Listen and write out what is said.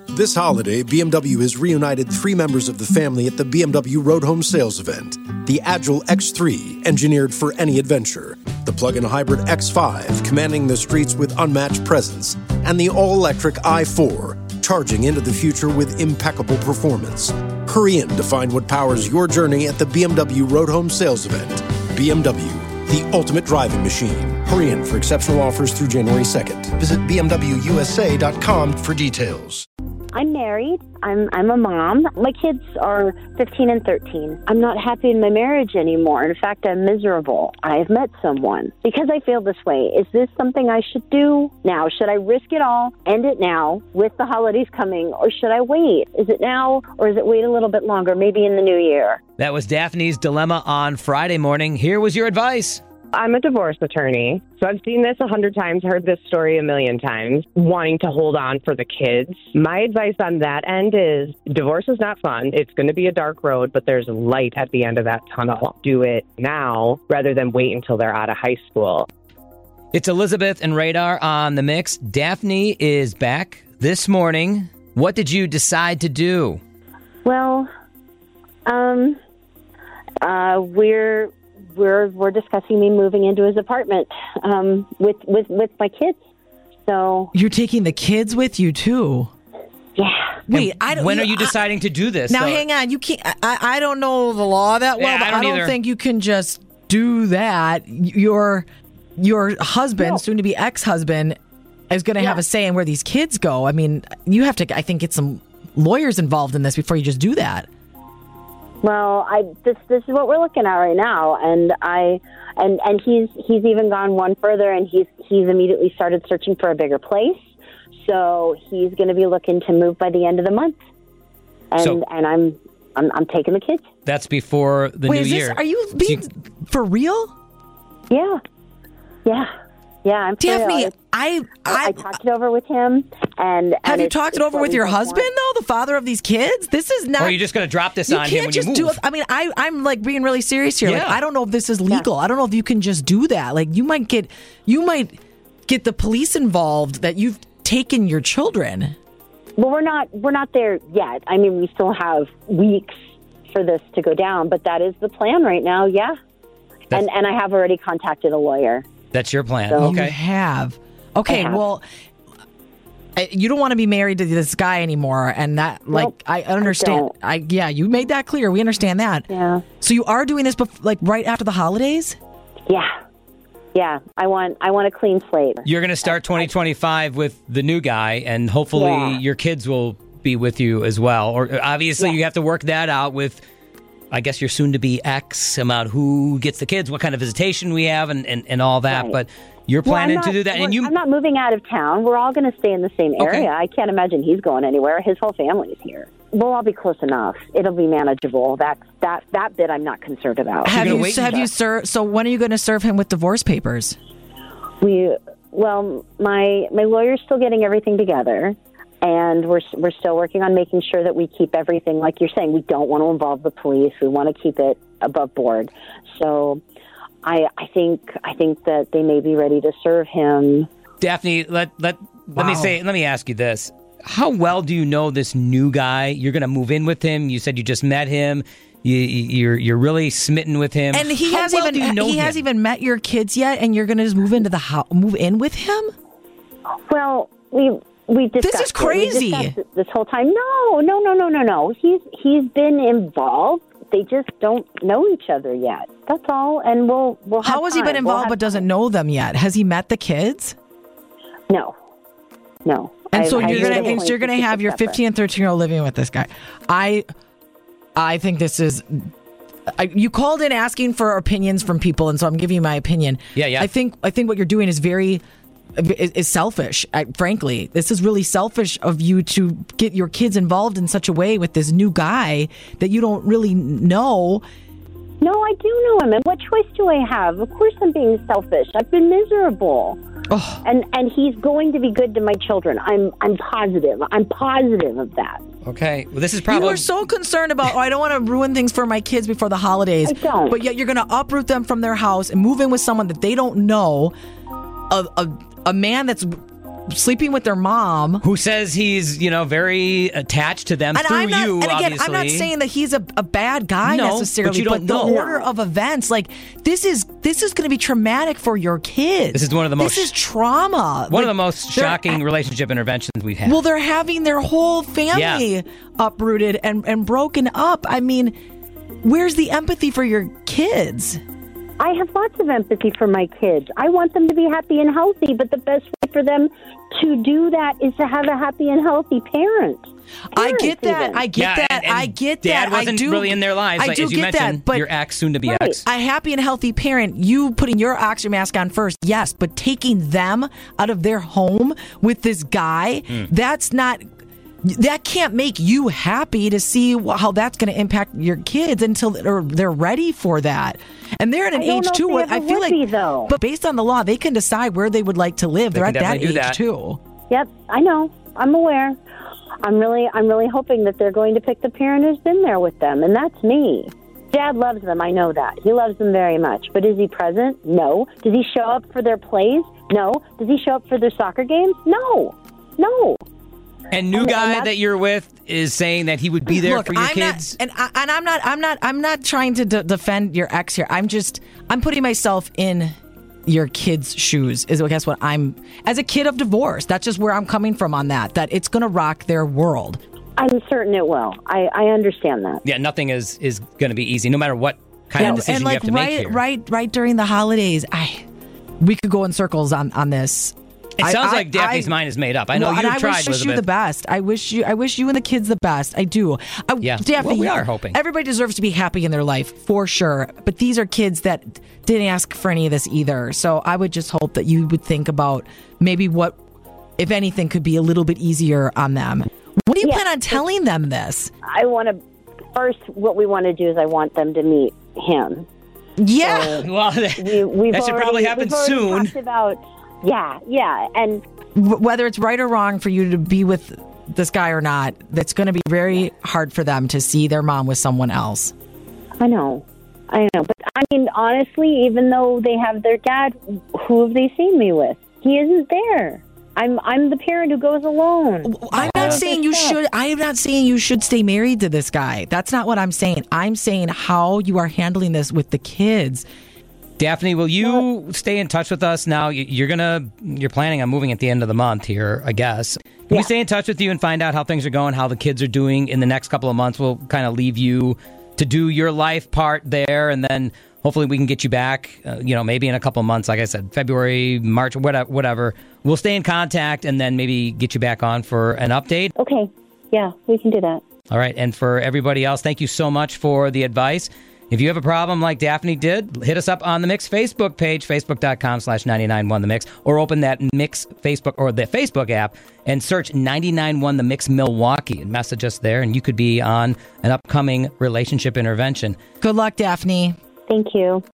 This holiday, BMW has reunited 3 members of the family at the BMW Road Home Sales event. The Agile X3, engineered for any adventure. The plug-in hybrid X5, commanding the streets with unmatched presence. And the all-electric i4, charging into the future with impeccable performance. Hurry in to find what powers your journey at the BMW Road Home Sales event. BMW, the ultimate driving machine. Hurry in for exceptional offers through January 2nd. Visit BMWUSA.com for details. I'm married. I'm a mom. My kids are 15 and 13. I'm not happy in my marriage anymore. In fact, I'm miserable. I've met someone. Because I feel this way, is this something I should do now? Should I risk it all, end it now with the holidays coming, or should I wait? Is it now, or is it wait a little bit longer, maybe in the new year? That was Daphne's dilemma on Friday morning. Here was your advice. I'm a divorce attorney, so I've seen this 100 times, heard this story a million times, wanting to hold on for the kids. My advice on that end is divorce is not fun. It's going to be a dark road, but there's light at the end of that tunnel. Do it now rather than wait until they're out of high school. It's Elizabeth and Radar on the mix. Daphne is back this morning. What did you decide to do? Well, we're discussing me moving into his apartment with my kids. So you're taking the kids with you too? Yeah. Wait, when are you deciding to do this? Now, hang on. You can't. I don't know the law that well, but I don't think you can just do that. Your husband, soon to be ex-husband, is going to have a say in where these kids go. I mean, you have to, I think, get some lawyers involved in this before you just do that. Well, this is what we're looking at right now, and he's even gone one further, and he's immediately started searching for a bigger place. So he's going to be looking to move by the end of the month, and I'm taking the kids. That's before the new year. Are you being for real? Yeah. I'm for Daphne, real. I talked it over with him, and have you talked it over with your husband though, the father of these kids? This is not. Or are you just going to drop this on him when you move? Do it. I mean, I'm like being really serious here. Yeah. Like, I don't know if this is legal. I don't know if you can just do that. Like, you might get the police involved that you've taken your children. Well, we're not there yet. I mean, we still have weeks for this to go down, but that is the plan right now. Yeah, and I have already contacted a lawyer. That's your plan. So, okay. You have. Okay, well, you don't want to be married to this guy anymore, and that, nope, I understand. You made that clear. We understand that. Yeah. So you are doing this, right after the holidays? Yeah. I want a clean slate. You're going to start 2025 with the new guy, and hopefully your kids will be with you as well. Or obviously you have to work that out with, I guess, your soon-to-be ex about who gets the kids, what kind of visitation we have, and all that. Right. But you're planning to do that. And I'm not moving out of town. We're all going to stay in the same area. Okay. I can't imagine he's going anywhere. His whole family's here. We'll all be close enough. It'll be manageable. That bit I'm not concerned about. So when are you going to serve him with divorce papers? My lawyer's still getting everything together. And we're still working on making sure that we keep everything, like you're saying, we don't want to involve the police. We want to keep it above board. So I think that they may be ready to serve him. Daphne, let me ask you this. How well do you know this new guy? You're going to move in with him. You said you just met him. You're really smitten with him. And he hasn't even met your kids yet, and you're going to just move into the house, move in with him? Well, we discussed this is crazy. This whole time. No. He's been involved. They just don't know each other yet. That's all. And we'll have How has he been involved but doesn't know them yet? Has he met the kids? No. And so you're going to have your 15 and 13-year-old living with this guy. I think this is. You called in asking for opinions from people, and so I'm giving you my opinion. Yeah. I think what you're doing is very selfish. Frankly, this is really selfish of you to get your kids involved in such a way with this new guy that you don't really know. No, I do know him. And what choice do I have? Of course I'm being selfish. I've been miserable. Oh. And he's going to be good to my children. I'm positive. I'm positive of that. Okay. Well, this is probably... You are so concerned about, I don't want to ruin things for my kids before the holidays. I don't. But yet you're going to uproot them from their house and move in with someone that they don't know. A man that's sleeping with their mom. Who says he's, very attached to them through you, and again, obviously. I'm not saying that he's a bad guy necessarily, but you don't know. The order of events, like, this is going to be traumatic for your kids. This is one of the most... This is trauma. One of the most shocking relationship interventions we've had. Well, they're having their whole family uprooted and broken up. I mean, where's the empathy for your kids? I have lots of empathy for my kids. I want them to be happy and healthy, but the best way for them to do that is to have a happy and healthy parent. I get that. I get that. And I get Dad that. wasn't really in their lives, I do as you get mentioned, that, but your ex, soon to be ex. A happy and healthy parent, you putting your oxygen mask on first, yes, but taking them out of their home with this guy, that can't make you happy to see how that's going to impact your kids until they're ready for that. And they're at an age too where I feel like, but based on the law, they can decide where they would like to live. They're at that age too. Yep, I know. I'm aware. I'm really hoping that they're going to pick the parent who's been there with them, and that's me. Dad loves them. I know that. He loves them very much. But is he present? No. Does he show up for their plays? No. Does he show up for their soccer games? No. And guy that you're with is saying that he would be there for your kids. I'm not trying to defend your ex here. I'm putting myself in your kids' shoes. Is I guess what I'm as a kid of divorce. That's just where I'm coming from on that. That it's going to rock their world. I'm certain it will. I understand that. Yeah, nothing is going to be easy, no matter what kind of decision you have to make here. Right during the holidays, we could go in circles on this. It sounds like Daphne's mind is made up. I know you've tried, Elizabeth. I wish you the best. I wish you and the kids the best. I do. Daphne, we are hoping. Everybody deserves to be happy in their life, for sure. But these are kids that didn't ask for any of this either. So I would just hope that you would think about maybe what, if anything, could be a little bit easier on them. What do you plan on telling them this? What we want to do is I want them to meet him. Yeah. So well, that should probably happen soon. Talked about, yeah. And whether it's right or wrong for you to be with this guy or not, that's going to be very hard for them to see their mom with someone else. I know. But I mean, honestly, even though they have their dad, who have they seen me with? He isn't there. I'm the parent who goes alone. I'm not saying you should. I am not saying you should stay married to this guy. That's not what I'm saying. I'm saying how you are handling this with the kids. Daphne, will you stay in touch with us now? You're planning on moving at the end of the month here, I guess. Can we stay in touch with you and find out how things are going, how the kids are doing in the next couple of months? We'll kind of leave you to do your life part there, and then hopefully we can get you back, maybe in a couple of months, like I said, February, March, whatever. We'll stay in contact and then maybe get you back on for an update. Okay. Yeah, we can do that. All right. And for everybody else, thank you so much for the advice. If you have a problem like Daphne did, hit us up on the Mix Facebook page, facebook.com/991 The Mix, or open that Mix Facebook or the Facebook app and search 991 The Mix Milwaukee and message us there, and you could be on an upcoming relationship intervention. Good luck, Daphne. Thank you.